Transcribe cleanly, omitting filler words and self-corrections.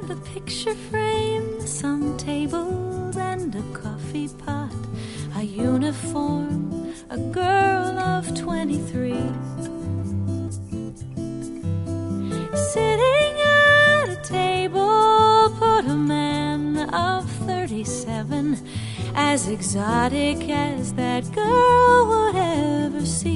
the picture frame, some tables and a coffee pot, a uniform, a girl of 23. Sitting at a table, put a man of 37, as exotic as that girl would ever see.